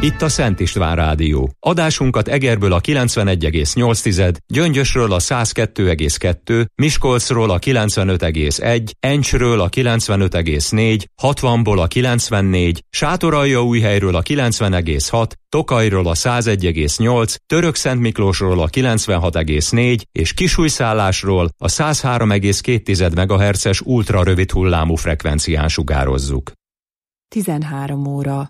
Itt a Szent István Rádió. Adásunkat Egerből a 91,8, Gyöngyösről a 102,2, Miskolcról a 95,1, Encsről a 95,4, 60-ból a 94, Sátoraljaújhelyről a 90,6, Tokajról a 101,8, Törökszentmiklósról a 96,4 és Kisújszállásról a 103,2 MHz-es ultrarövid hullámú frekvencián sugározzuk. 13 óra.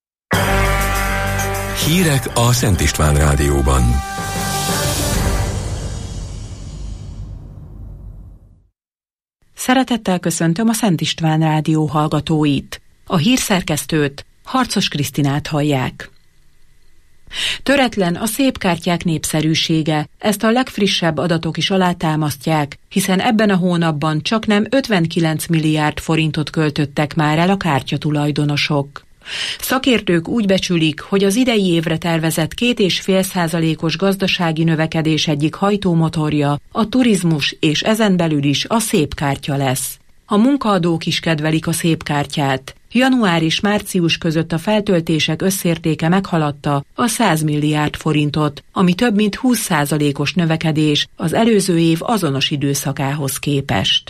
Hírek a Szent István Rádióban. Szeretettel köszöntöm a Szent István Rádió hallgatóit. A hírszerkesztőt, Harcos Krisztinát hallják. Töretlen a szép kártyák népszerűsége, ezt a legfrissebb adatok is alátámasztják, hiszen ebben a hónapban csaknem 59 milliárd forintot költöttek már el a kártyatulajdonosok. Szakértők úgy becsülik, hogy az idei évre tervezett 2,5%-os gazdasági növekedés egyik hajtómotorja a turizmus, és ezen belül is a szép kártya lesz. A munkaadók is kedvelik a szép kártyát. Január és március között a feltöltések összértéke meghaladta a 100 milliárd forintot, ami több mint 20%-os növekedés az előző év azonos időszakához képest.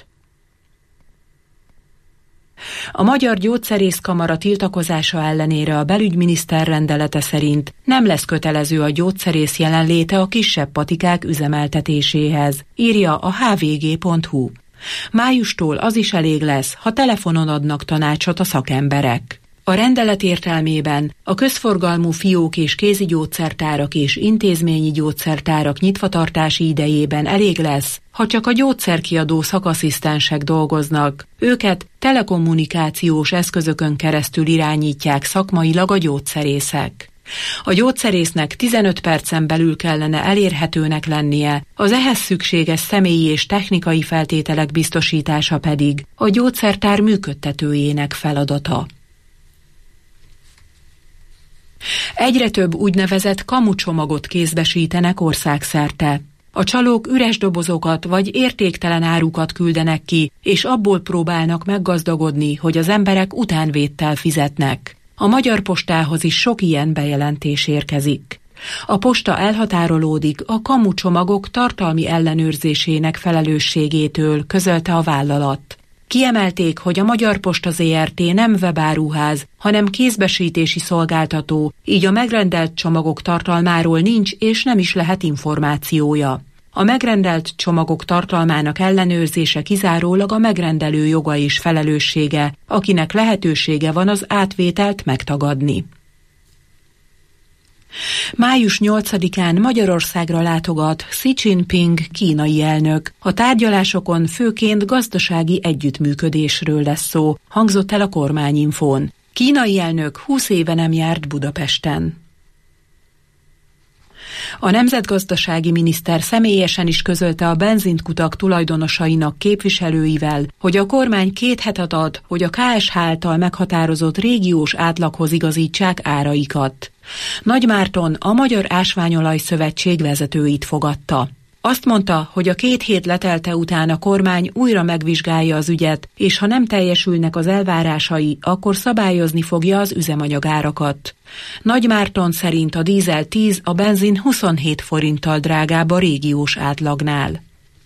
A Magyar Gyógyszerészkamara tiltakozása ellenére a belügyminiszter rendelete szerint nem lesz kötelező a gyógyszerész jelenléte a kisebb patikák üzemeltetéséhez, írja a hvg.hu. Májustól az is elég lesz, ha telefonon adnak tanácsot a szakemberek. A rendelet értelmében a közforgalmú fiók és kézigyógyszertárak és intézményi gyógyszertárak nyitvatartási idejében elég lesz, ha csak a gyógyszerkiadó szakasszisztensek dolgoznak. Őket telekommunikációs eszközökön keresztül irányítják szakmailag a gyógyszerészek. A gyógyszerésznek 15 percen belül kellene elérhetőnek lennie, az ehhez szükséges személyi és technikai feltételek biztosítása pedig a gyógyszertár működtetőjének feladata. Egyre több úgynevezett kamucsomagot kézbesítenek országszerte. A csalók üres dobozokat vagy értéktelen árukat küldenek ki, és abból próbálnak meggazdagodni, hogy az emberek utánvéttel fizetnek. A Magyar Postához is sok ilyen bejelentés érkezik. A posta elhatárolódik a kamucsomagok tartalmi ellenőrzésének felelősségétől, közölte a vállalat. Kiemelték, hogy a Magyar Posta Zrt. Nem webáruház, hanem kézbesítési szolgáltató, így a megrendelt csomagok tartalmáról nincs és nem is lehet információja. A megrendelt csomagok tartalmának ellenőrzése kizárólag a megrendelő joga és felelőssége, akinek lehetősége van az átvételt megtagadni. Május 8-án Magyarországra látogat Xi Jinping kínai elnök. A tárgyalásokon főként gazdasági együttműködésről lesz szó, hangzott el a kormányinfón. Kínai elnök 20 éve nem járt Budapesten. A nemzetgazdasági miniszter személyesen is közölte a benzinkutak tulajdonosainak képviselőivel, hogy a kormány 2 hetet ad, hogy a KSH által meghatározott régiós átlaghoz igazítsák áraikat. Nagymárton a Magyar Ásványolaj Szövetség vezetőit fogadta. Azt mondta, hogy a 2 hét letelte után a kormány újra megvizsgálja az ügyet, és ha nem teljesülnek az elvárásai, akkor szabályozni fogja az üzemanyagárakat. Nagymárton szerint a dízel 10, a benzin 27 forinttal drágább a régiós átlagnál.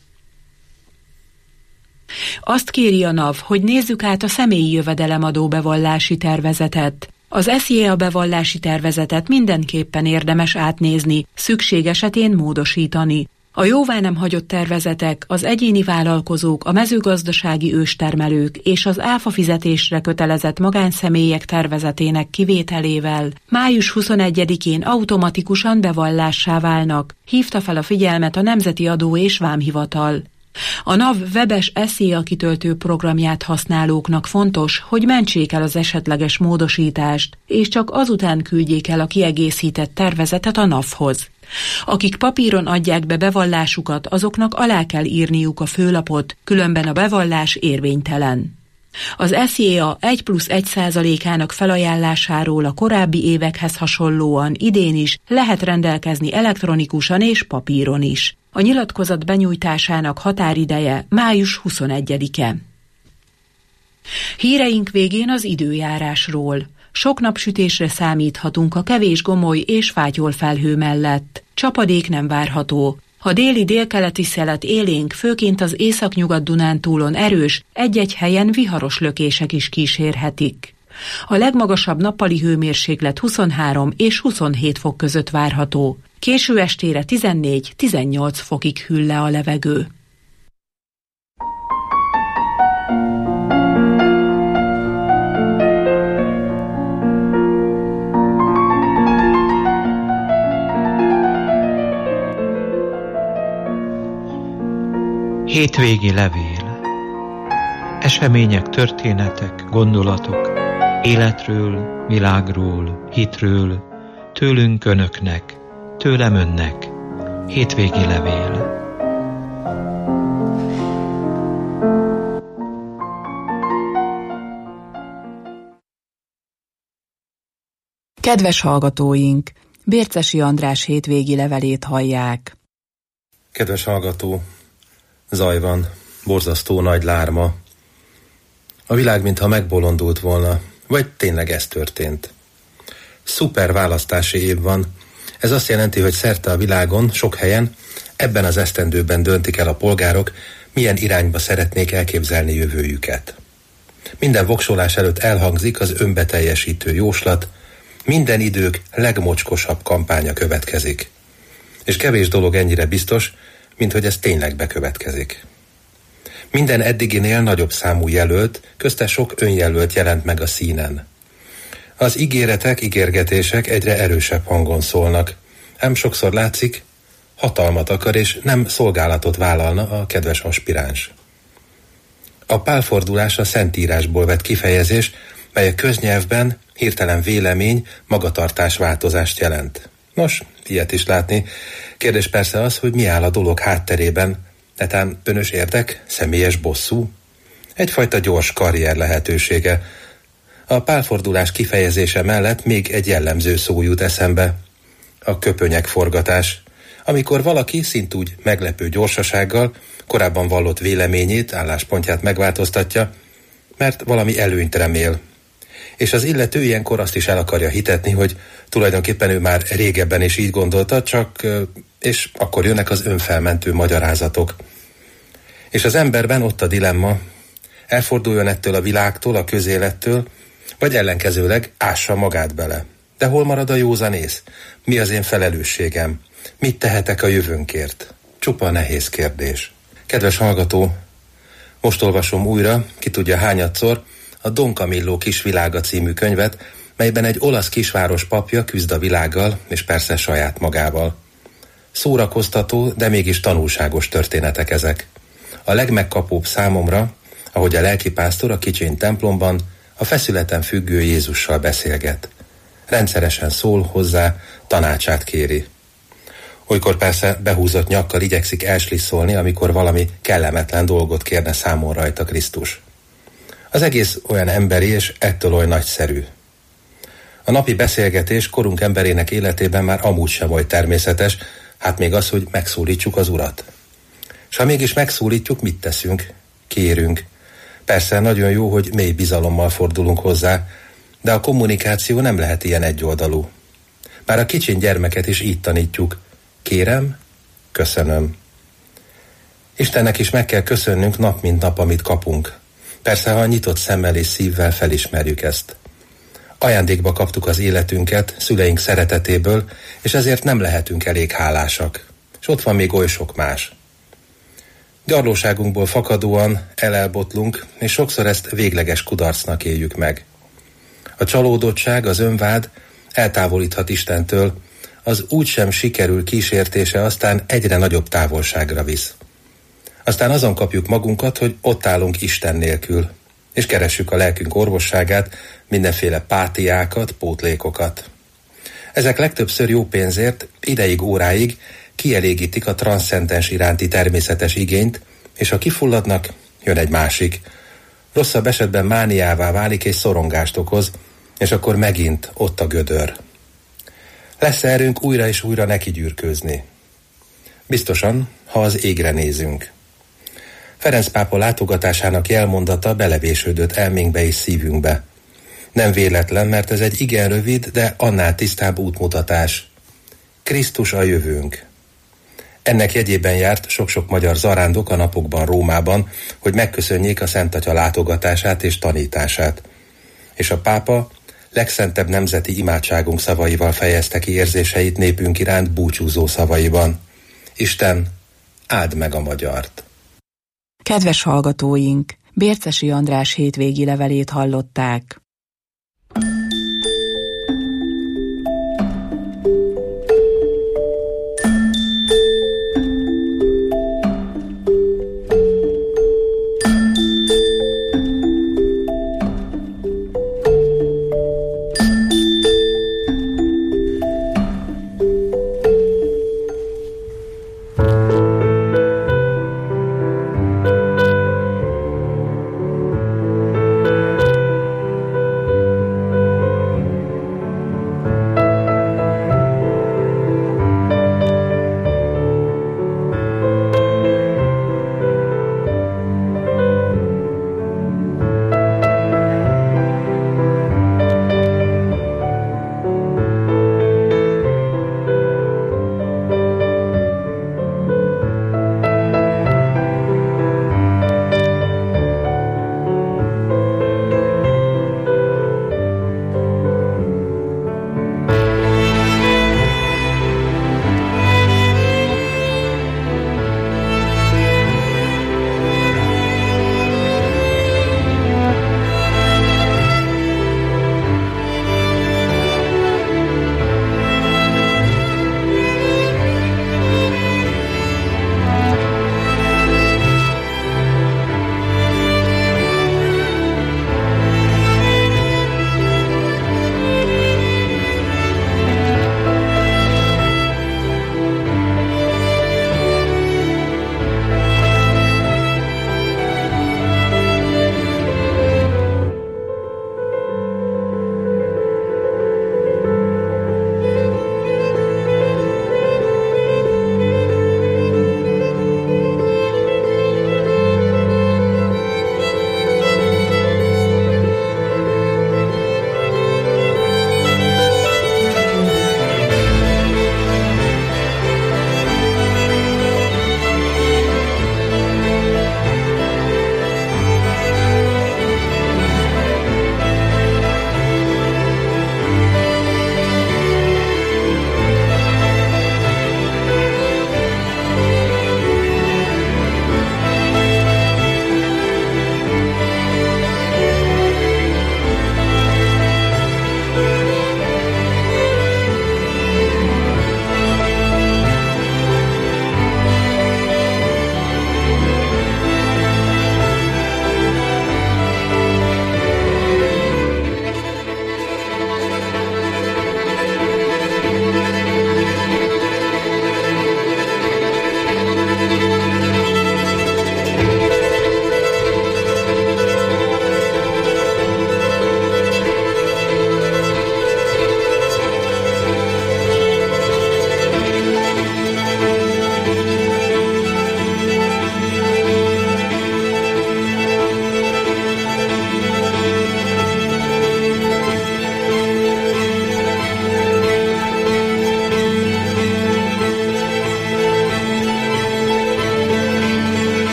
Azt kéri a NAV, hogy nézzük át a személyi jövedelemadó bevallási tervezetet. Az SZIA bevallási tervezetet mindenképpen érdemes átnézni, szükség esetén módosítani. A jóvá nem hagyott tervezetek az egyéni vállalkozók, a mezőgazdasági őstermelők és az áfa fizetésre kötelezett magánszemélyek tervezetének kivételével május 21-én automatikusan bevallássá válnak, hívta fel a figyelmet a Nemzeti Adó és Vámhivatal. A NAV webes SZIA kitöltő programját használóknak fontos, hogy mentsék el az esetleges módosítást, és csak azután küldjék el a kiegészített tervezetet a NAV-hoz. Akik papíron adják be bevallásukat, azoknak alá kell írniuk a főlapot, különben a bevallás érvénytelen. Az SZIA 1+1%-ának felajánlásáról a korábbi évekhez hasonlóan idén is lehet rendelkezni elektronikusan és papíron is. A nyilatkozat benyújtásának határideje május 21-e. Híreink végén az időjárásról. Sok napsütésre számíthatunk a kevés gomoly és fátyol felhő mellett. Csapadék nem várható. A déli-délkeleti szelet élénk, főként az Észak-Nyugat-Dunántúlon erős, egy-egy helyen viharos lökések is kísérhetik. A legmagasabb nappali hőmérséklet 23 és 27 fok között várható. Késő estére 14-18 fokig hűl le a levegő. Hétvégi levél. Események, történetek, gondolatok, életről, világról, hitről, tőlünk önöknek, tőlem önnek. Hétvégi levél. Kedves hallgatóink, Bércesi András hétvégi levelét hallják. Kedves hallgató, zaj van, borzasztó nagy lárma. A világ mintha megbolondult volna, vagy tényleg ez történt. Szuper választási év van. Ez azt jelenti, hogy szerte a világon, sok helyen, ebben az esztendőben döntik el a polgárok, milyen irányba szeretnék elképzelni jövőjüket. Minden voksolás előtt elhangzik az önbeteljesítő jóslat, minden idők legmocskosabb kampánya következik. És kevés dolog ennyire biztos, mint hogy ez tényleg bekövetkezik. Minden eddiginél nagyobb számú jelölt, közte sok önjelölt jelent meg a színen. Az ígéretek, ígérgetések egyre erősebb hangon szólnak, ám sokszor látszik, hatalmat akar és nem szolgálatot vállalna a kedves aspiráns. A pálfordulás a Szentírásból vett kifejezés, mely a köznyelvben hirtelen vélemény, magatartás változást jelent. Nos, ilyet is látni. Kérdés persze az, hogy mi áll a dolog hátterében, netán önös érdek, személyes bosszú? Egyfajta gyors karrier lehetősége. A pálfordulás kifejezése mellett még egy jellemző szó jut eszembe. A köpönyegforgatás. Amikor valaki szintúgy meglepő gyorsasággal korábban vallott véleményét, álláspontját megváltoztatja, mert valami előnyt remél. És az illető ilyenkor azt is el akarja hitetni, hogy tulajdonképpen ő már régebben is így gondolta, és akkor jönnek az önfelmentő magyarázatok. És az emberben ott a dilemma, elforduljon ettől a világtól, a közélettől, vagy ellenkezőleg ássa magát bele. De hol marad a józanész? Mi az én felelősségem? Mit tehetek a jövőnkért? Csupa nehéz kérdés. Kedves hallgató, most olvasom újra, ki tudja hányadszor, a Don Camillo Kisvilága című könyvet, melyben egy olasz kisváros papja küzd a világgal, és persze saját magával. Szórakoztató, de mégis tanulságos történetek ezek. A legmegkapóbb számomra, ahogy a lelkipásztor a kicsiny templomban a feszületen függő Jézussal beszélget. Rendszeresen szól hozzá, tanácsát kéri. Olykor persze behúzott nyakkal igyekszik elslisszolni, amikor valami kellemetlen dolgot kérne számon rajta Krisztus. Az egész olyan emberi és ettől olyan nagyszerű. A napi beszélgetés korunk emberének életében már amúgy sem volt természetes, hát még az, hogy megszólítsuk az Urat. És ha mégis megszólítjuk, mit teszünk? Kérünk. Persze nagyon jó, hogy mély bizalommal fordulunk hozzá, de a kommunikáció nem lehet ilyen egyoldalú. Már a kicsiny gyermeket is így tanítjuk. Kérem, köszönöm. Istennek is meg kell köszönnünk nap mint nap, amit kapunk. Persze, ha nyitott szemmel és szívvel felismerjük ezt. Ajándékba kaptuk az életünket, szüleink szeretetéből, és ezért nem lehetünk elég hálásak. És ott van még oly sok más. Gyarlóságunkból fakadóan elbotlunk, és sokszor ezt végleges kudarcnak éljük meg. A csalódottság, az önvád eltávolíthat Istentől, az úgysem sikerül kísértése aztán egyre nagyobb távolságra visz. Aztán azon kapjuk magunkat, hogy ott állunk Isten nélkül, és keressük a lelkünk orvosságát, mindenféle pátiákat, pótlékokat. Ezek legtöbbször jó pénzért, ideig, óráig kielégítik a transzcendens iránti természetes igényt, és ha kifulladnak, jön egy másik. Rosszabb esetben mániává válik és szorongást okoz, és akkor megint ott a gödör. Lesz erőnk újra és újra neki gyűrkőzni? Biztosan, ha az égre nézünk. Ferenc pápa látogatásának jelmondata belevésődött elménkbe és szívünkbe. Nem véletlen, mert ez egy igen rövid, de annál tisztább útmutatás. Krisztus a jövőnk. Ennek jegyében járt sok-sok magyar zarándok a napokban Rómában, hogy megköszönjék a Szent Atya látogatását és tanítását. És a pápa legszentebb nemzeti imádságunk szavaival fejezte ki érzéseit népünk iránt búcsúzó szavaiban. Isten, áld meg a magyart! Kedves hallgatóink, Bércesi András hétvégi levelét hallották.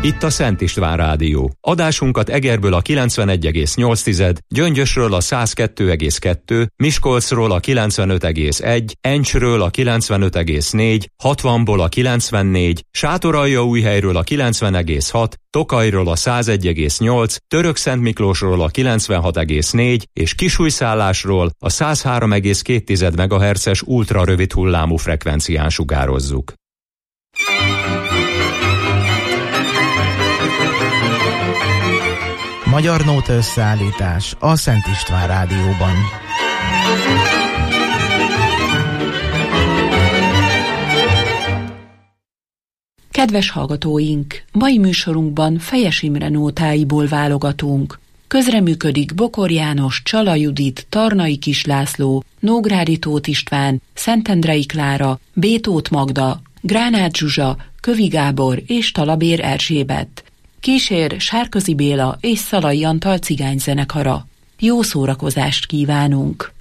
Itt a Szent István Rádió. Adásunkat Egerből a 91,8, Gyöngyösről a 102,2, Miskolcról a 95,1, Encsről a 95,4, 60-ból a 94, Sátoraljaújhelyről a 90,6, Tokajról a 101,8, Törökszentmiklósról a 96,4 és Kisújszállásról a 103,2 MHz-es ultrarövid hullámú frekvencián sugározzuk. Magyar nóta összeállítás a Szent István Rádióban. Kedves hallgatóink! Mai műsorunkban Fejes Imre nótáiból válogatunk. Közreműködik Bokor János, Csala Judit, Tarnai Kis László, Nógrádi Tóth István, Szentendrei Klára, B. Tóth Magda, Gránát Zsuzsa, Kövi Gábor és Talabér Erzsébet. Kísér Sárközi Béla és Szalai Antal cigányzenekara. Jó szórakozást kívánunk!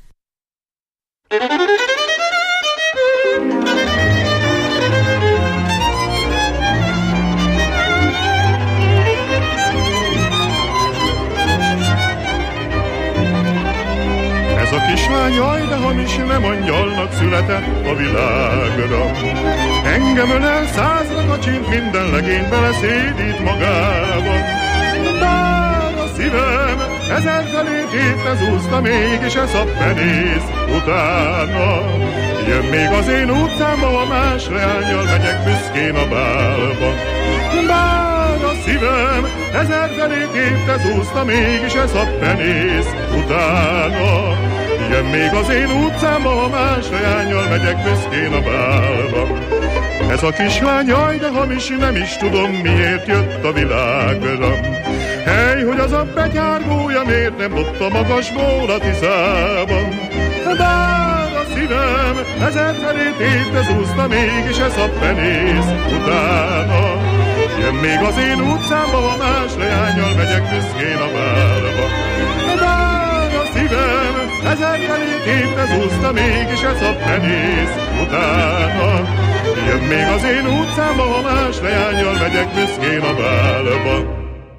Ez a kislány, jaj, de hamis, nem angyalnak született a világra. Engem ölel 100 kacsint, minden legény beleszédít magába. Bár a szívem 1000 felét épp úszta, mégis ez a penész utána. Jön még az én utcámba, ha más leányjal megyek büszkén a bálba. Bár a szívem 1000 felét épp úszta, mégis ez a penész utána. Jön még az én utcámba, ha más leányjal megyek büszkén a bálba. Ez a kislány, jaj, de hamis, nem is tudom, miért jött a világra. Hely, hogy az a betyárgója miért nem ott a magasból a Tiszában. Bár a szívem 1000 felét épp úszta, mégis ez a penész utána. Jön még az én utcámba, ha más leányjal megyek büszkén a bálba. Bár a szívem 1000 felét épp úszta, mégis ez a penész utána. Jön még az én utcámba, ha más leányjal megyek büszkén a bálba.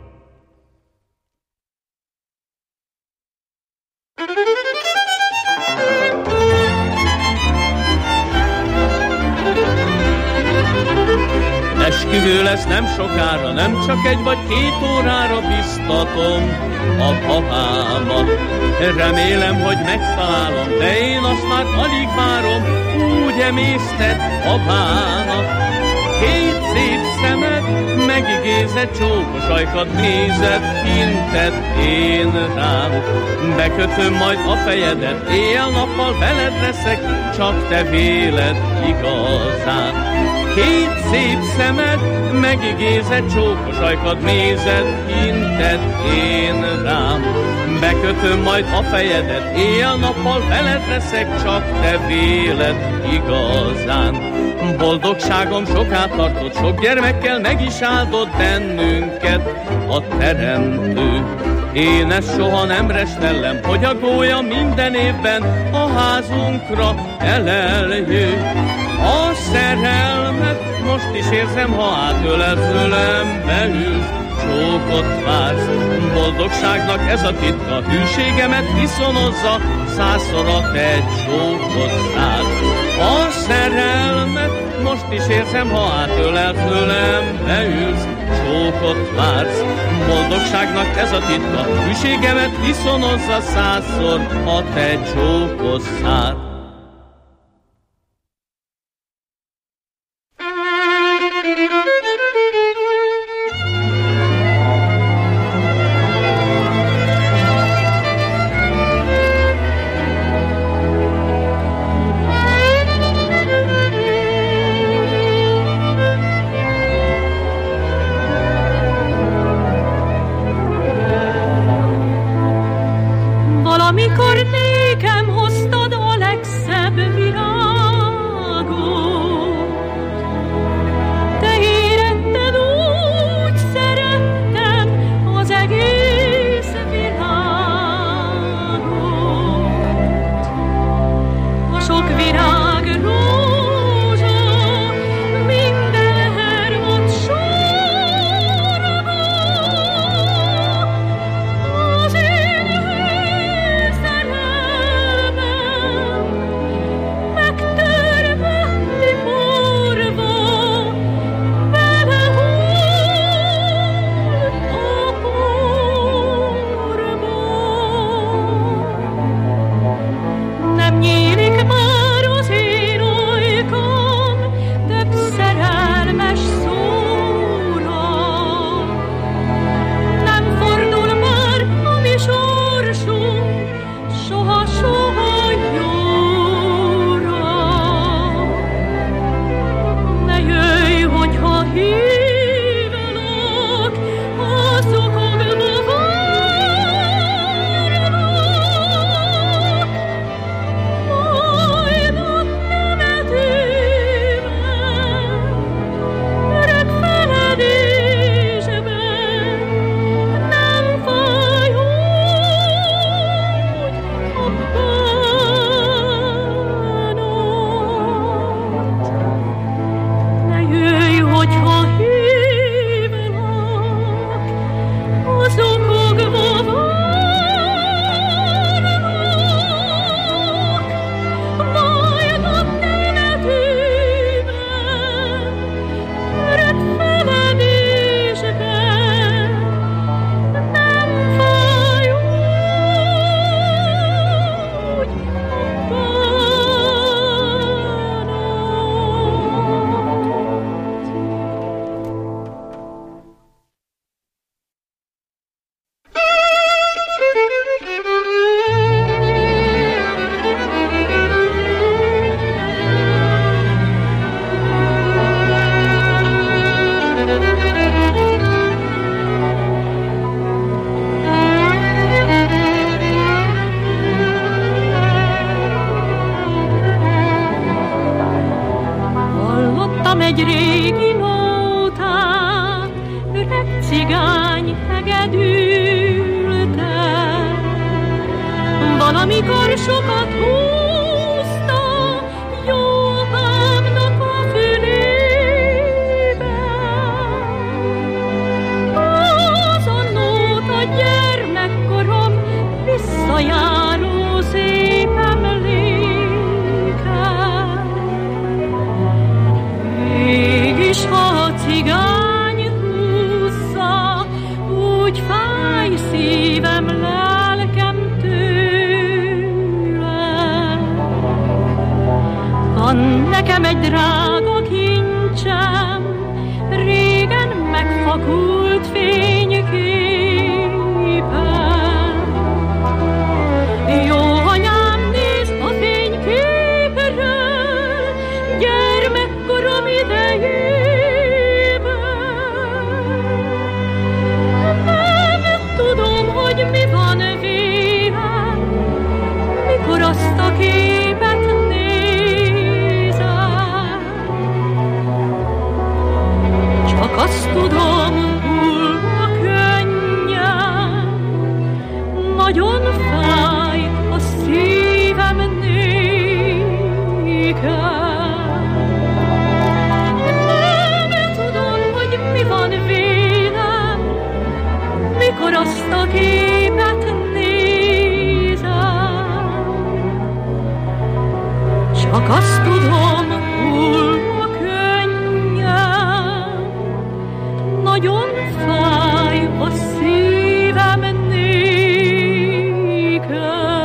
Esküvő lesz nem sokára, nem csak 1 vagy 2 órára, biztatom a papámat. Remélem, hogy megtalálom, de én azt már alig várom, úgy emésztett a bánat. 2 szép szemed, megigézett csókos ajkad nézett, intett én rám. Bekötöm majd a fejedet, éjjel-nappal veled leszek, csak te véled igazán. 2 szép szemed, megigézett csókos ajkad nézett, intett én rám. Bekötöm majd a fejedet, éjjel-nappal veled leszek, csak te véled igazán. Boldogságom sokát tartott, sok gyermekkel meg is áldott bennünket a Teremtő. Én ezt soha nem restellem, hogy a gólya minden évben a házunkra eleljő. A szerelmet most is érzem, ha átölel tőlem, beülsz, csókot vársz. Boldogságnak ez a titka, hűségemet viszonozza, 100-szor a te csókot száz. A szerelmet most is érzem, ha átölel tőlem, beülsz, csókot vársz. Boldogságnak ez a titka, hűségemet viszonozza, 100-szor a te csókot száz. Valamikor nékem hoztad a legszebb Egy régi nótát, öreg cigány hegedülte. Valamikor sokat húzta Johannak a fülébe. Az a nóta gyermekkorom visszajáró szép emléke. Mégis ha a cigány húzza, úgy fáj szívem, lelkem tőle. Van nekem egy drága kincsem, régen megfakult fényképen. Jó anyám, nézd a fényképről, gyermekkorom idejében. Nem tudom, hogy mi van vélem, mikor azt a képet nézem. Csak azt tudom, hull a könnyem, nagyon fáj a szívem nékem. Mikor azt a képet nézem, csak azt tudom, hull a könnyem, nagyon fáj a szívem nékem.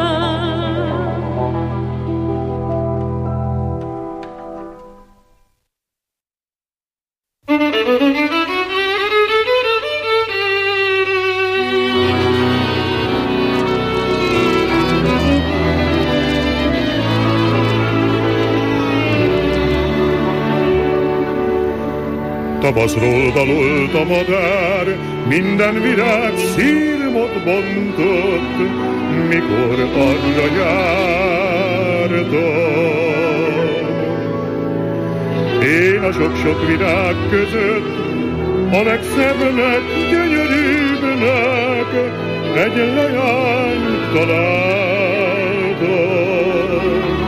Tavaszról dalolt a madár, minden virág szírmot bontott, mikor arra jártam. Én a sok-sok virág között a legszebbnek, gyönyörűbbnek egy leányt találtam.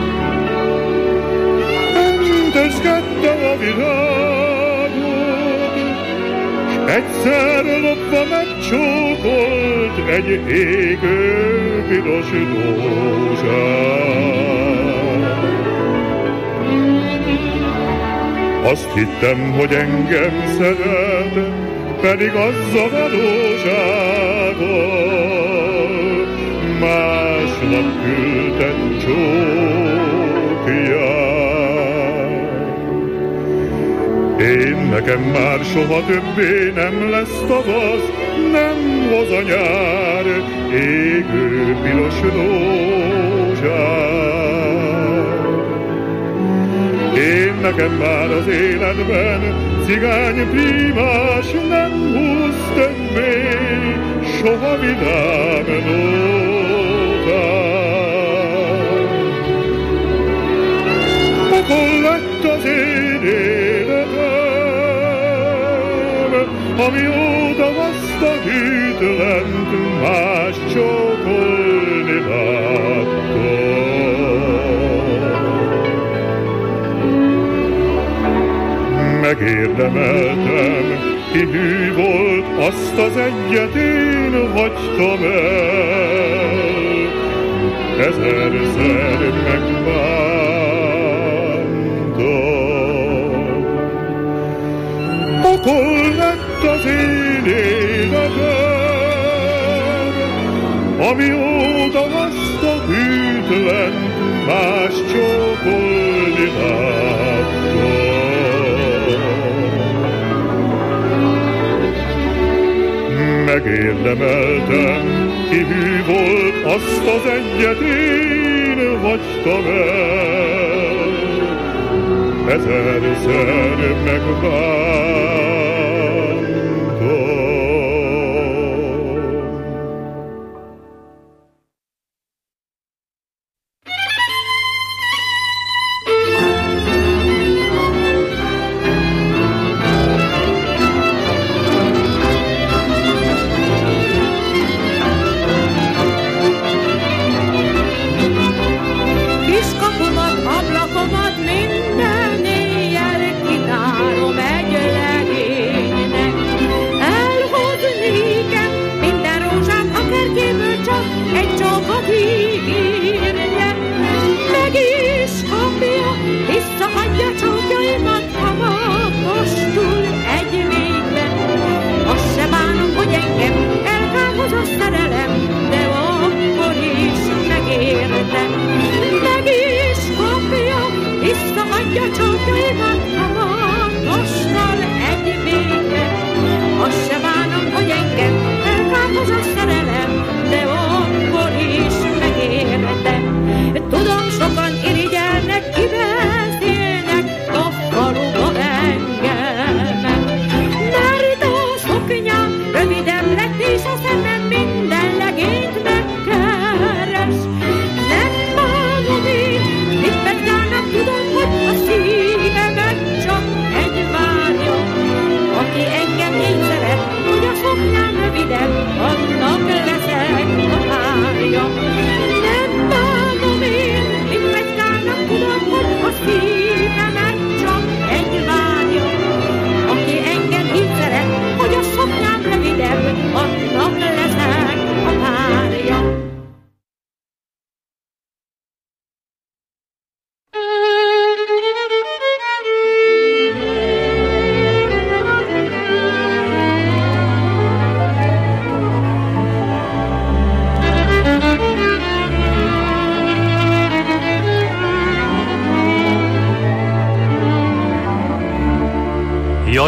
Öntözkedte a virágot, s egyszer lopva megcsókolt egy égő piros rózsát. Azt hittem, hogy engem szeret, pedig az a valósággal másnak küldtem csókját. Én nekem már soha többé nem lesz tavasz, nem hoz a nyár égő piros rózsát. Én nekem már az életben cigány prímás nem húz többé soha vidám nótát. Pokol lett az én életem, amióta azt a hűtlent más csókolni láttam. Megérdemeltem, ki hű volt, azt az egyet én hagytam el, ezerszer megbántam. Pokol lett az én életem, amióta azt a hűtlent más csókolni láttam. Megérdemeltem, ki hű volt, azt az egyet én hagytam el, ezerszer megbántam.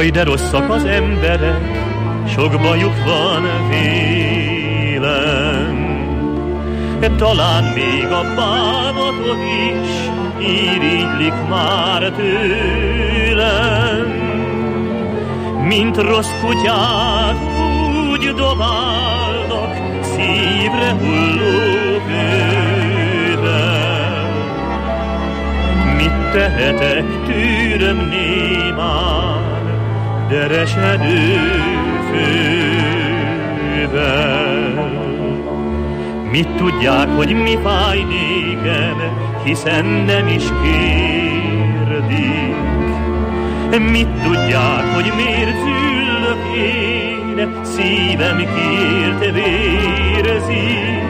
Jaj, de rosszak az emberek, sok bajuk van vélem. Talán még a bánatot is irigylik már tőlem. Mint rossz kutyát úgy dobálnak szívre hulló kővel. Mit tehetek, tűröm némán deresedő fővel. Mit tudják, hogy mi fáj nékem, hiszen nem is kérdik. Mit tudják, hogy miért züllök én, szívem kiért vérzik.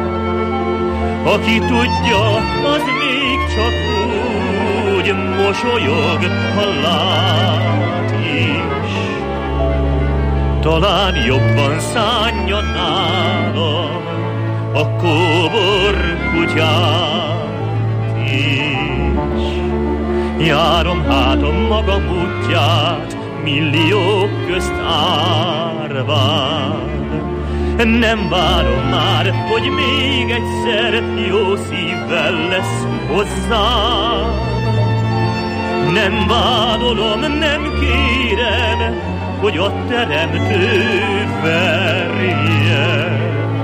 Aki tudja, az még csak úgy mosolyog, ha lát is. Talán jobban szánja nálam a kóbor kutyát is. Járom hát a magam útját, milliók közt árván. Nem várom már, hogy még egyszer jó szívvel lesz hozzám. Nem vádolom, nem kérem, hogy a teremtő verje.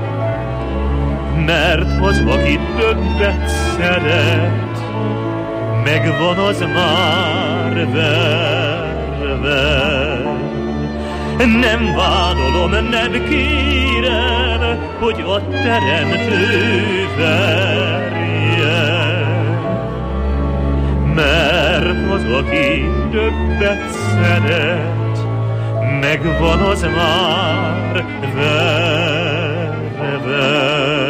Mert az, aki többet szeret, megvan az már verve. Nem vádolom, nem kérem, hogy a teremtő verje. Mert az, aki többet szeret, megvan az már verve.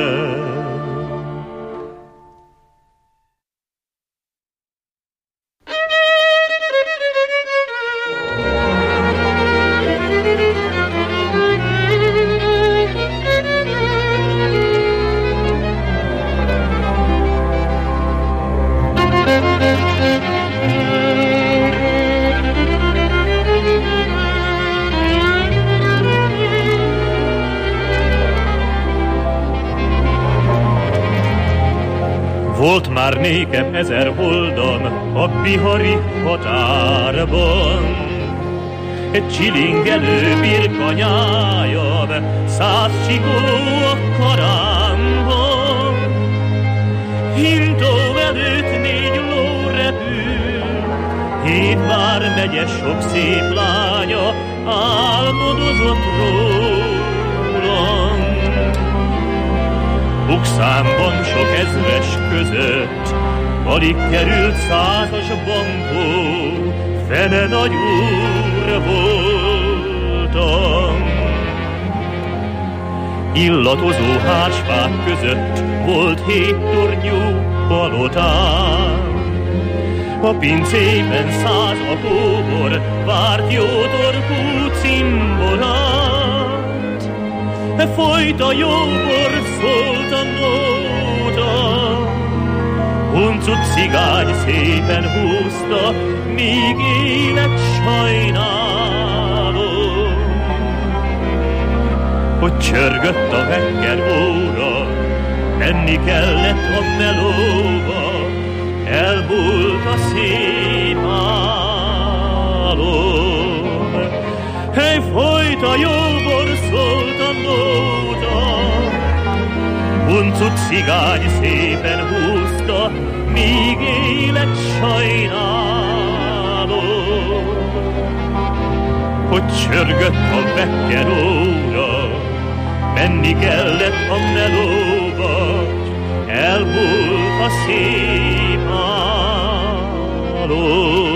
Volt már nékem 1000 holdam a bihari határban, egy csilingelő birkanyájam, 100 csikó a karámban. Hintó előtt 4 ló repül, 7 vármegye sok szép lánya álmodozott rólam. Bukszámban sok ezres között alig került 100-as bankó, fele nagy úr voltam. Illatozó hársfák között volt 7 tornyú palotám. A pincében 100 a kóbor várt jó torkú cimborát. Folyt a jóbor, szólt a nóta, huncut cigány szépen húzta, míg élet sajnálom. Hogy csörgött a vekker óra, menni kellett a melóba, elmúlt a szép álom. Hey, folyt a jóbor, szólt a nóta, huncut cigány szépen húzta, míg élet sajnálom. Hogy csörgött a vekker óra, menni kellett a melóba, elmúlt a szép álom.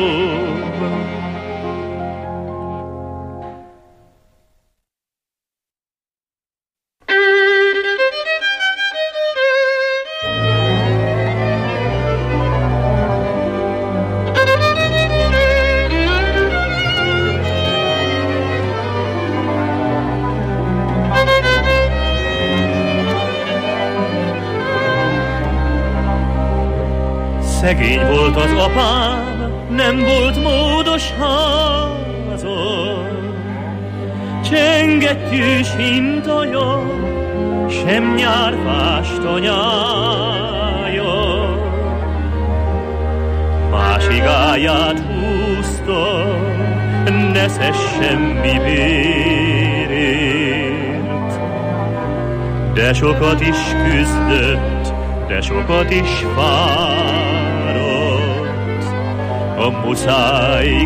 Szegény volt az apám, nem volt módos házon. Csengettyűs hintaja, sem nyárfás tanyája. Másik áját húzta, nesze semmi bérért. De sokat is küzdött, de sokat is fáradt a muszáj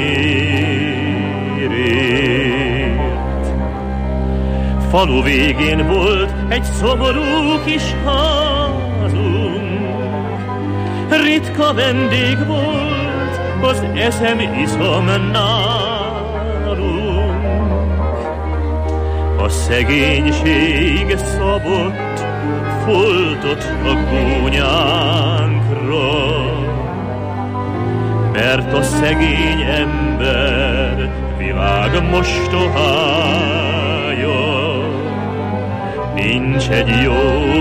kenyérért. Falu végén volt egy szomorú kis házunk, ritka vendég volt az eszem-iszom nálunk. A szegénység szabott foltot a gúnyánkra, mert a szegény ember világ mostohája. Nincs egy jobb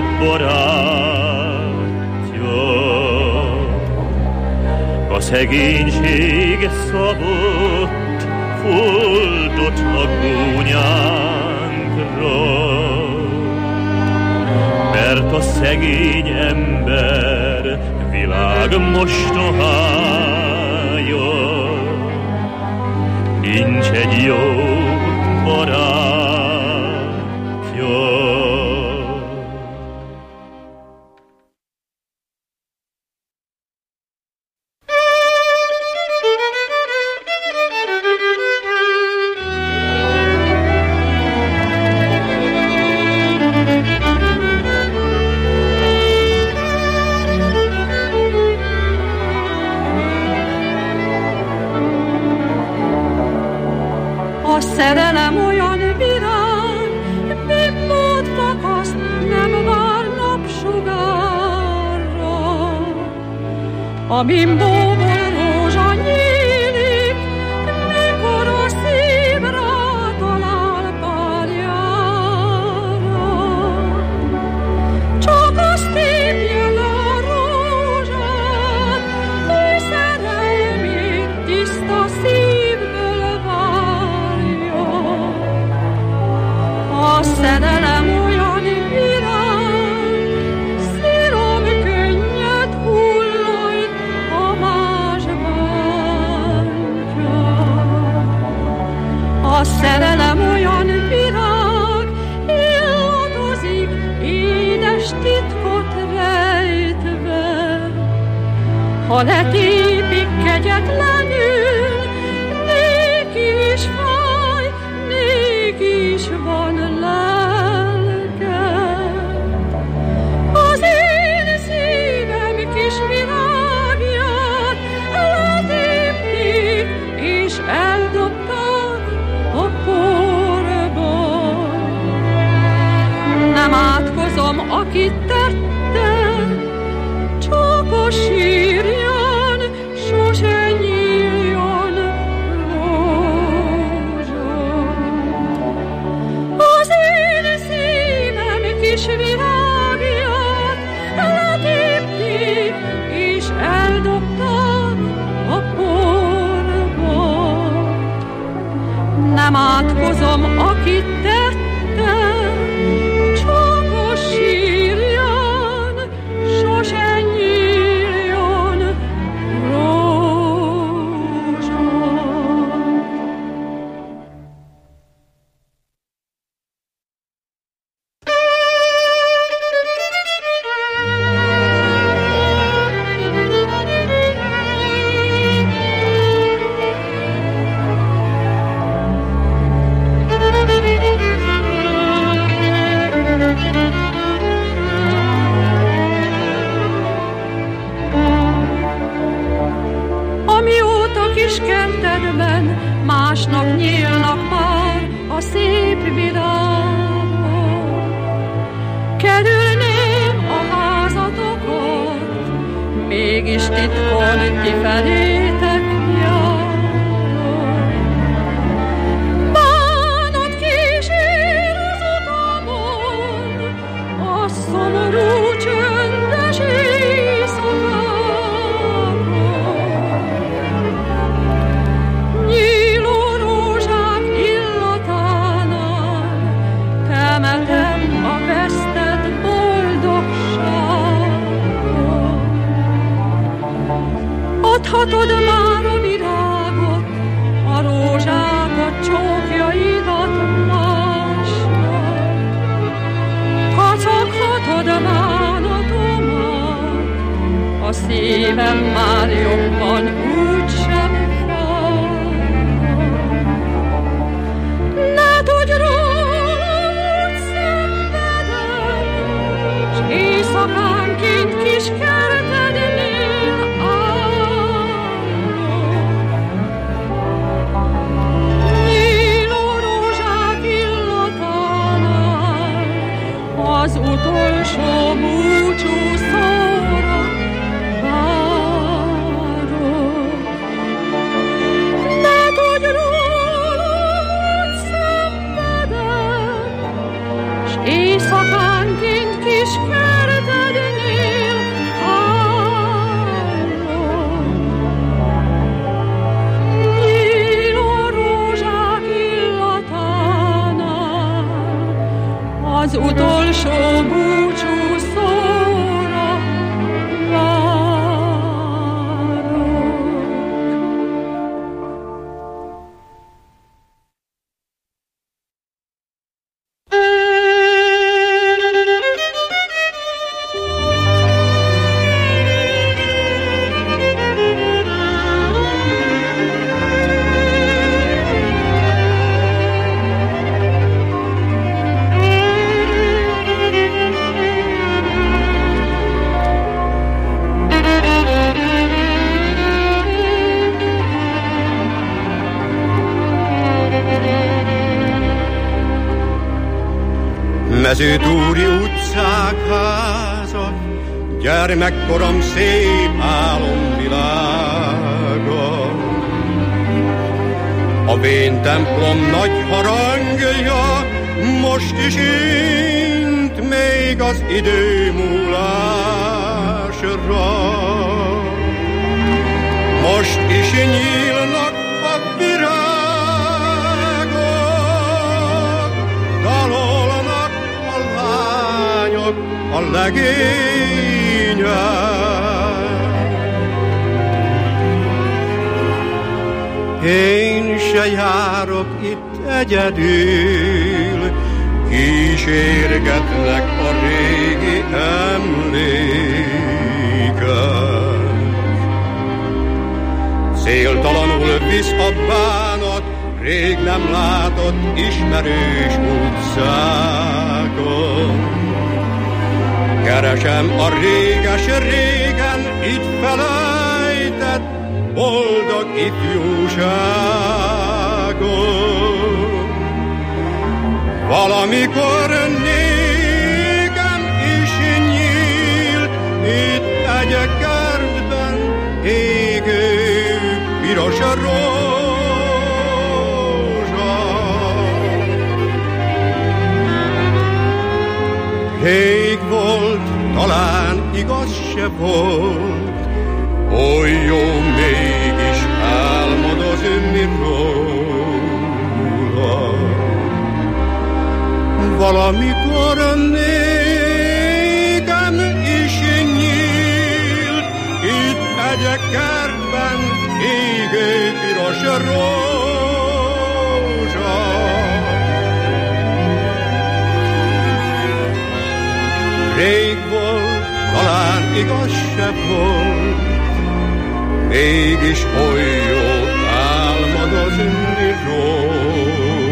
barátja. A szegénység szabott foltot a gúnyánkra, mert a szegény ember világ mostohája. Nincs egy jobb barátja. A szerelem olyan virág, bimbót fakaszt, nem vár napsugárra. A bimbóból rózsa nyílik, mikor a szív rátalál párjára. Csak azt tépje le a rózsát, hogy szerelmét tiszta szívből várja. A szerelem olyan virág, szírom könnyed hullajt a más bántja. A szerelem olyan virág, illadozik, édes titkot rejtve. Ha letépik kegyetlenül, néki is fáj, néki is van lelke. Az én szívem kis virágját letépték és eldobták a porba. Nem átkozom, akit tette, csak a sírján sose nyíljon rózsa. Az én szívem kis virágját letépték és eldobták a porba. Nem átkozom, akit tette, csak a sírján sose nyíljon rózsa. szívem már jobban úgysem fáj. Ne tudj rólad szenvedem, s éjszakánként kis kertednél állom. Nyíló rózsák illatánál az utolsó búcsú szóra várok. Ne tudj rólad szenvedem, s éjszakánként kis kertednél állom. Nyíló rózsák illatánál az utolsó búcsú szóra várok. Mezőtúri utcák, házak, gyermekkorom szép álomvilága. A vén templom nagy harangja most is int még az idő múlásra. Most is nyílnak a virágok, dalolnak a lányok, a legények. Én se járok itt egyedül, kísérgetnek a régi emlékek. Céltalanul visz a bánat, rég nem látott ismerős utcákon. Keresem a réges-régen itt felejtett boldog ifjúságon. Valamikor nékem is nyílt itt egy kertben égő piros rózsa. Rég volt, talán igaz se volt, oly jó mégis álmodozni róla. Valamikor nékem is nyílt itt egy kertben égő piros rózsa. Rég volt, talán igaz se volt, mégis oly jó álmodozni róla.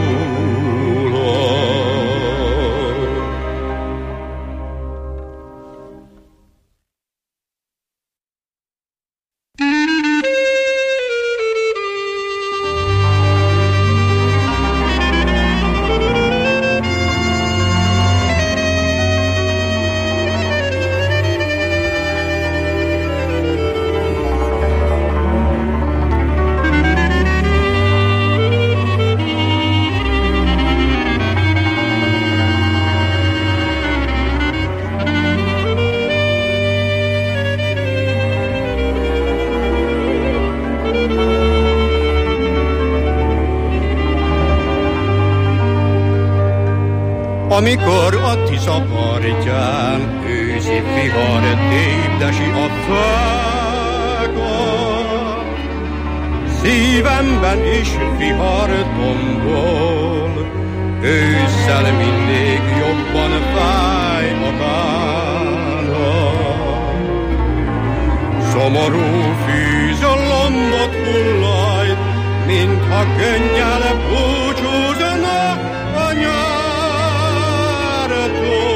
Amikor a Tisza partján őszi vihar tépdesi a fákat, szívemben is vihar tombol, ősszel mindig jobban fáj a bánat. Szomorú fűz a lombot hullajt, mintha könnyel búcsúzna a nyártól.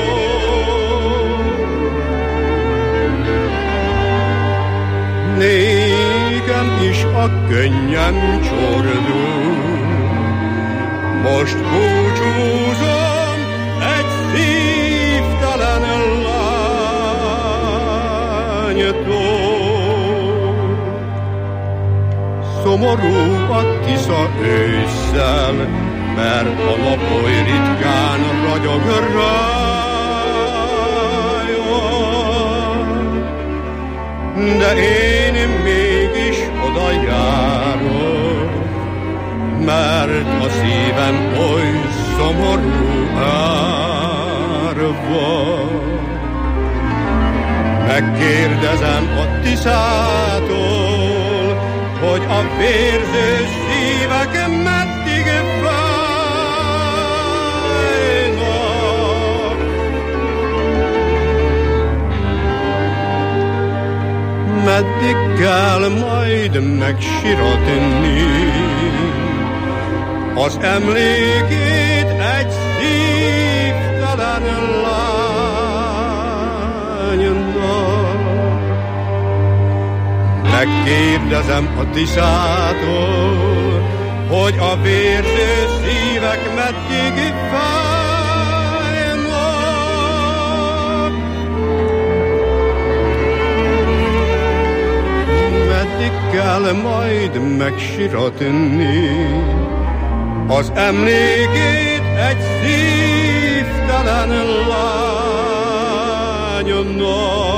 Nékem is a könnyem csordul, most búcsúzom egy szívtelen lánytól. Szomorú a Tisza ősszel, mert a nap oly ritkán ragyog rája. De én mégis oda járok, mert a szívem oly szomorú árva. Megkérdezem a Tiszától, hogy a vérző szívek meddig fájnak. Meddig kell majd megsiratni az emlékét egy szívtelen lánynak. Megkérdezem a Tiszától, hogy a vérző szívek meddig fájnak. Meddig kell majd megsiratni az emlékét egy szívtelen lánynak.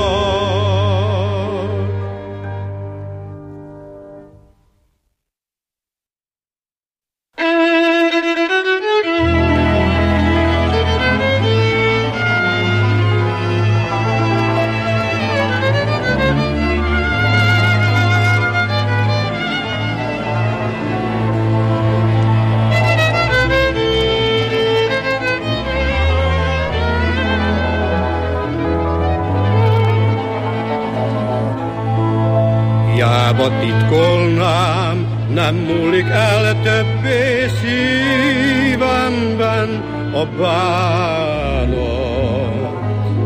Hiába titkolnám, nem múlik el többé szívemben a bánat.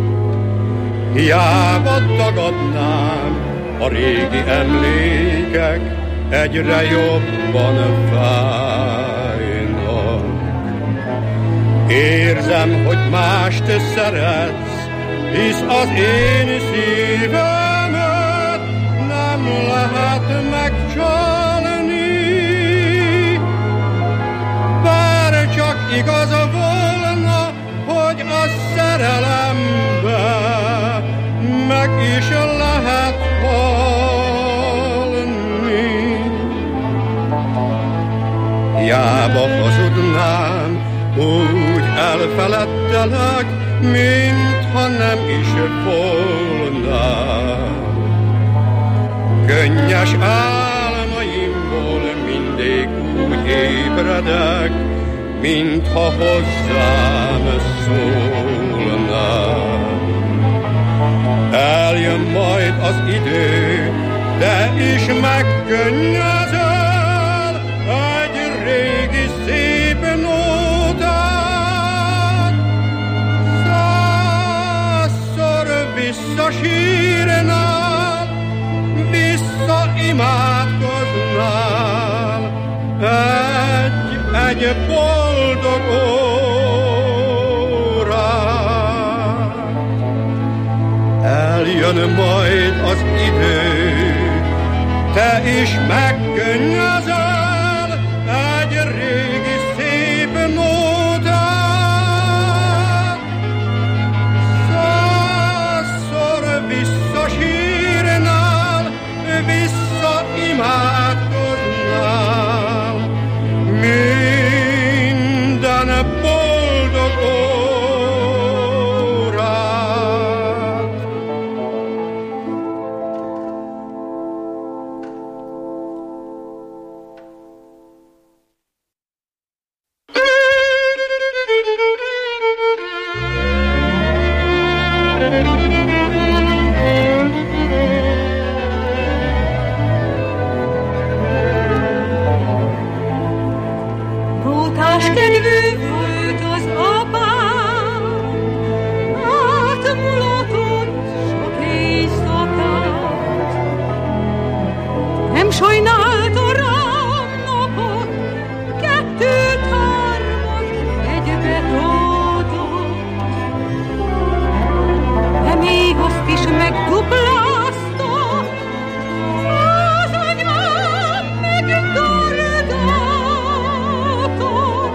Hiába tagadnám, a régi emlékek egyre jobban fájnak. Érzem, hogy mást szeretsz, hisz az én szívem lehet megcsalni. Bár csak igaz volna, hogy a szerelembe meg is lehet halni. Hiába hazudnám, úgy elfeledtelek, mintha nem is volna. Könnyes álmaimból mindig úgy ébredek, mintha hozzám szólna. Eljön majd az idő, de is megkönnyezel egy régi szép nótát. Százszor visszasírnál, imádkoznál egy boldog órát. Eljön majd az idő, te is megkönnyezel egy régi szép nótát. Százszor visszasírnál, imádkoznál minden boldog órát. kedvű volt az apám, átmulatott sok éjszakát. Nem sajnálta rám napot, kettőt, hármat egybe toltott, de még azt is megduplázta, az anyám megdorgatott.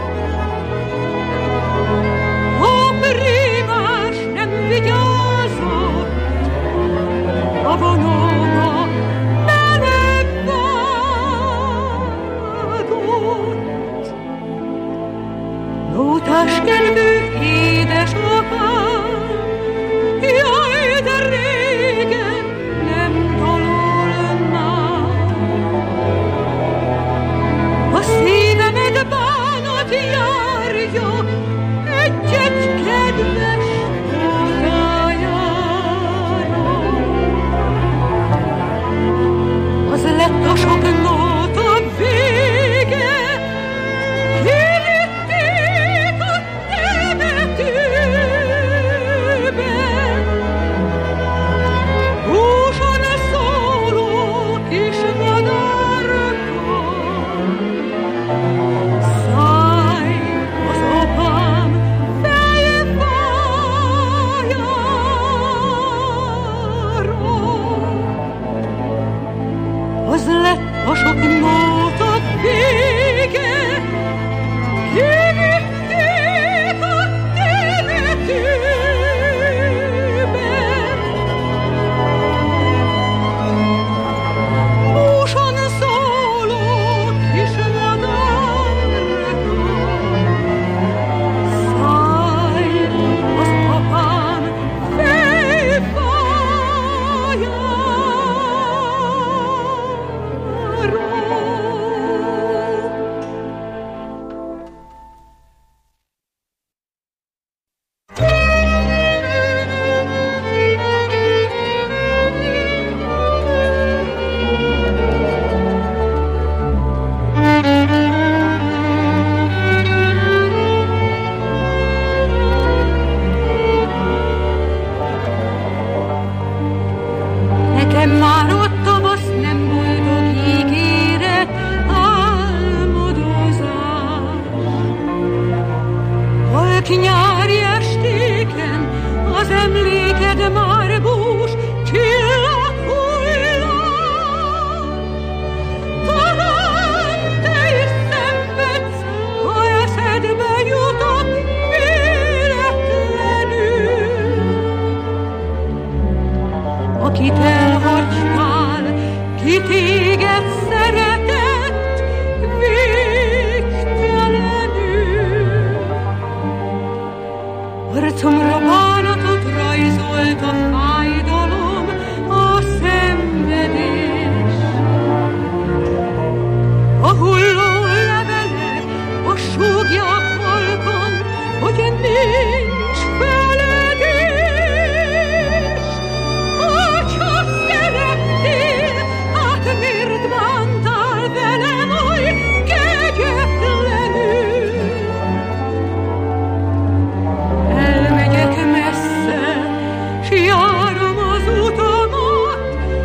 A prímás nem vigyázott, a vonóba belevágott. Nótás kedvű édesapám, jaj, de régen nem dalol már. A szívemet bánat járja egy-egy kedves nótájára. Az lett a sok nóta vége, kivitték a temetőbe. Húson szóló kis madárka, száj az apám fejfájára. Az lett a sok nóta vége, kivitték a temetőbe. Húson szóló kis madárka, száj az apám fejfájára. Nekem már ott tavasz nem boldog ígéret, álmodozás. Halk nyári estéken az emléked már bús, csillaghullás. Talán te is szenvedsz, ha eszedbe jutott véletlenül. Akit elhagytál, ki téged szeretett végtelenül. Arcomra bánatot rajzolt a fájdalom, a szenvedés. A hulló levelek a súgják halkan, hogy nincs feledés. Hogyha szerettél, hát miért bántál velem oly kegyetlenül? Elmegyek messze, s járom az utamat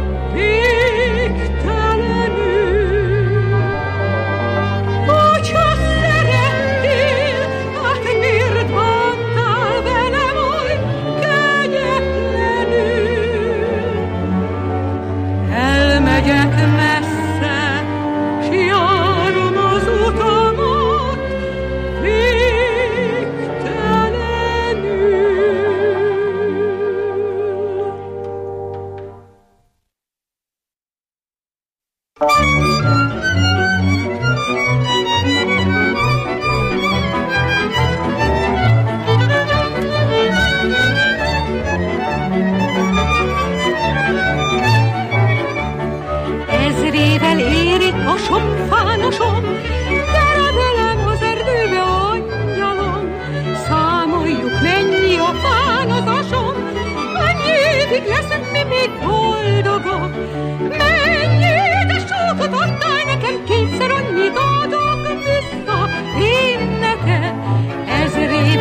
végtelenül. Hogyha szerettél, hát miért bántál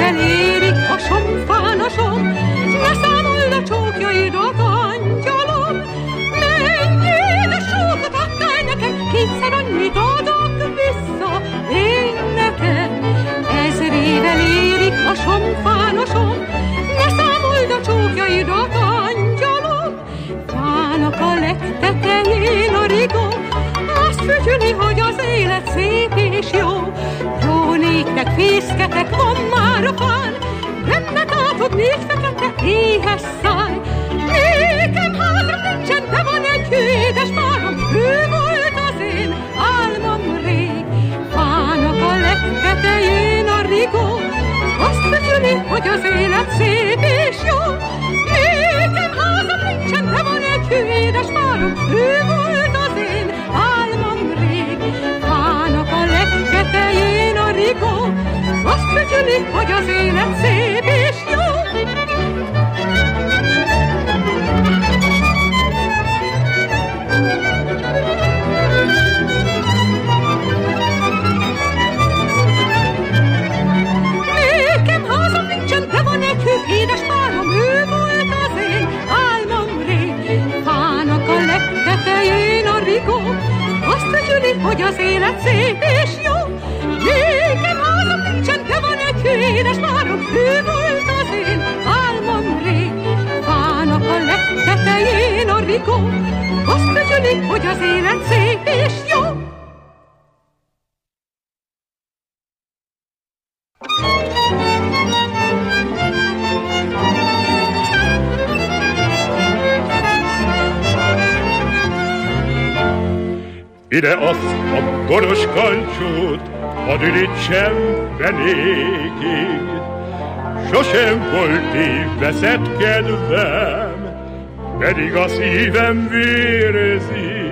érik a somfán a som, ne számold a csókjaidat, angyalom. Mennyi édes sokat adtál nekem, kétszer annyit adok vissza én neked. Ezrével érik a somfán a som, ne számold a csókjaidat, angyalom. Fának a legtetején a rigó, azt fütyüli, hogy az élet szép és jó. Jó néktek, fészketek van már a fán, benne látod négy fekete éhes száj. Nékem házam nincsen, de van egy édes párom, ő volt az én álmom rég. Fának a legtetején a rigó, azt fütyüli, hogy az élet szép és jó. Nékem házam nincsen, de van egy édes párom, ő volt az én álmom rég. Fának a legtetején a rigó, azt fütyüli, hogy az élet szép és jó. Nékem házam nincsen, de van egy édes párom, ő volt az én álmom rég. Fának a legtetején a rigó, azt fütyüli, hogy az élet szép és jó. Nékem házam nincsen, de van egy édes párom, ő volt az én álmom rég. Fának a legtetején a rigó, azt fütyüli, hogy az élet szép és jó. Ide azt a boros kancsót, hadd ürítsem fenékig. Sosem volt veszett kedvem, pedig a szívem vérzik.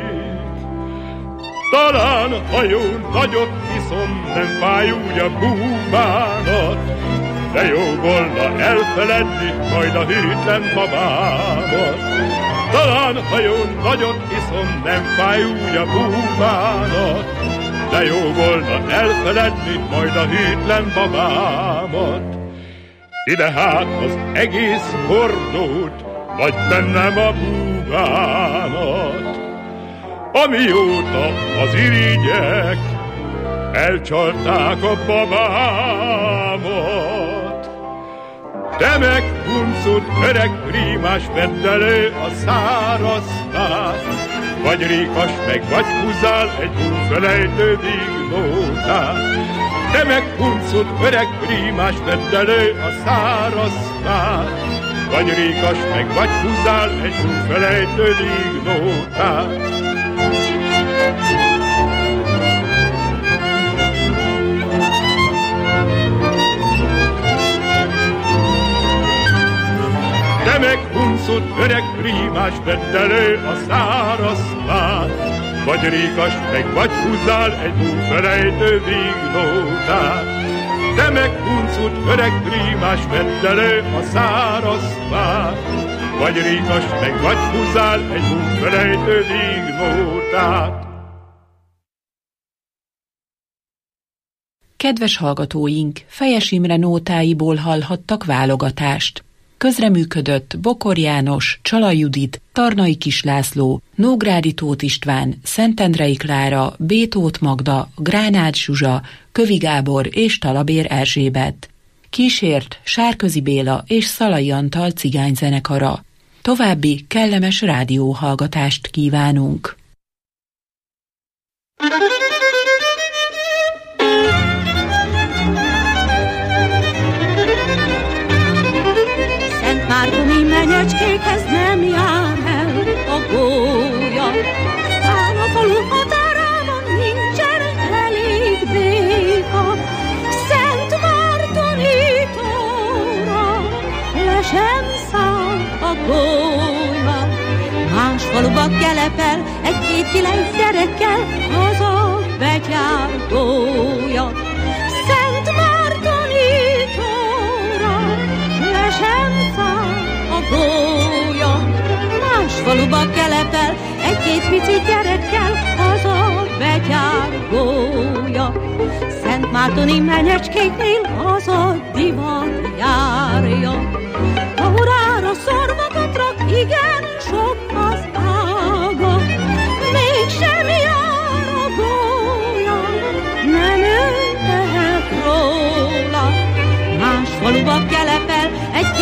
Talán hajón nagyot iszom, nem fáj úgy a búbánat, de jó volna elfeledni majd a hűtlen babámat. Talán hajón nagyot iszom, nem fáj úgy a búbánat, de jó volna elfeledni majd a hűtlen babámat. Ide hát az egész hordót, vagy bennem a búbánat. Amióta az irigyek elcsalták a babámat. Te meg huncut öreg prímás, vedd elő a száraz fát, vagy rékas meg, vagy húzzál egy unfelejtő dignótát. Te meg huncut öreg prímás, vedd elő a száraz fát, vagy rékas meg, vagy húzzál egy unfelejtő dignótát. Te meg huncut öreg prímás, vedd elő a száraz fát, vagy rékas meg, vagy húzzál egy unfelejtő dignótát. Te meg huncut öreg prímás, vedd elő a száraz fát, vagy rékas meg, vagy húzzál egy unfelejtő dignótát. Kedves hallgatóink, Fejes Imre nótáiból hallhattak válogatást. Közreműködött Bokor János, Csalai Judit, Tarnai Kis László, Nógrádi Tóth István, Szentendrei Klára, B. Tóth Magda, Gránát Zsuzsa, Kövi Gábor és Talabér Erzsébet. Kísért Sárközi Béla és Szalai Antal cigányzenekara. További kellemes rádióhallgatást kívánunk! Mártomi menyecskékhez nem jár el a gólya. Ám a falu határában nincsen elég béka. Szent Mártonítóra le sem száll a gólya. Más faluba kelepel egy-két kilenc gyerekkel, haza betyárgója. Szent Mártonítóra le sem száll a gólya. Más faluba kelepel egy-két pici gyerekkel, haza betyárgója. Szent Bátoni menyecskéknél az a divat járja. Aurára szorvakat rak, igen sok az ága, mégsem jár a gólya, nem ő tehet róla. Más faluba kelepel egy